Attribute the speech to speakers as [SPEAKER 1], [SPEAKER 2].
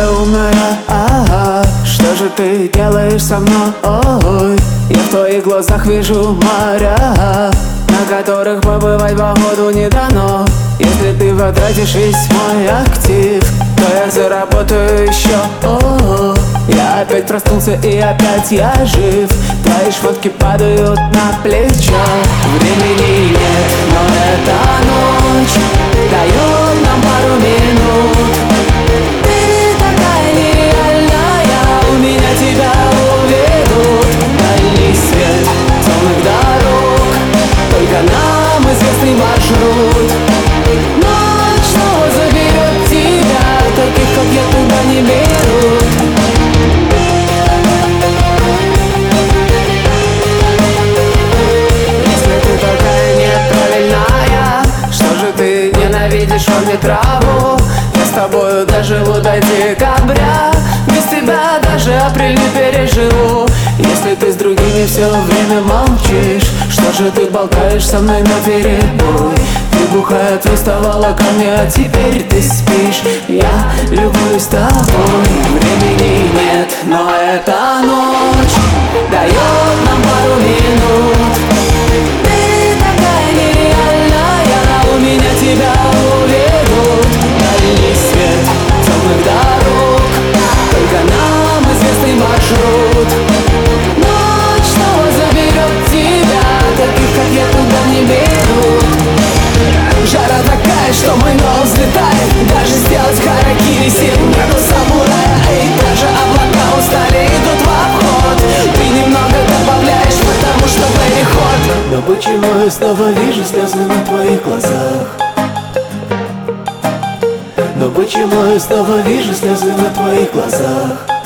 [SPEAKER 1] такая умная, ага. Что же ты делаешь со мной? Ой, я в твоих глазах вижу моря, на которых побывать походу не дано. Если ты потратишь весь мой актив, то я заработаю еще. О, я опять проснулся и опять я жив. Твои шмотки падают на плечо. Времени нет, но эта ночь дает нам пару минут. Ты такая нереальная, у меня тебя уведут. Дальний свет темных дорог, только нам известный маршрут. Ночь снова заберет тебя, таких как я туда не берут. Если ты такая неправильная, что же ты ненавидишь во мне траву? Я с тобою доживу до декабря, без тебя даже апрель не переживу. Если ты с другими все время молчишь, что же ты болтаешь со мной наперебой? Ты бухая приставала ко мне, а теперь ты спишь. Я любуюсь тобой. Времени нет, но эта ночь дает нам пару минут. Ты такая нереальная, у меня тебя уведут. Дальний свет темных дорог, только нам известный маршрут. Ночь снова заберет тебя, таких как я туда не берут. Жара такая, что мой нос взлетает. Даже сделать харакири сил нету самурая. Эй, даже облака устали, идут в обход. Ты немного добавляешь, потому что переход. Но почему я снова вижу слезы на твоих глазах? Но почему я снова вижу слезы на твоих глазах?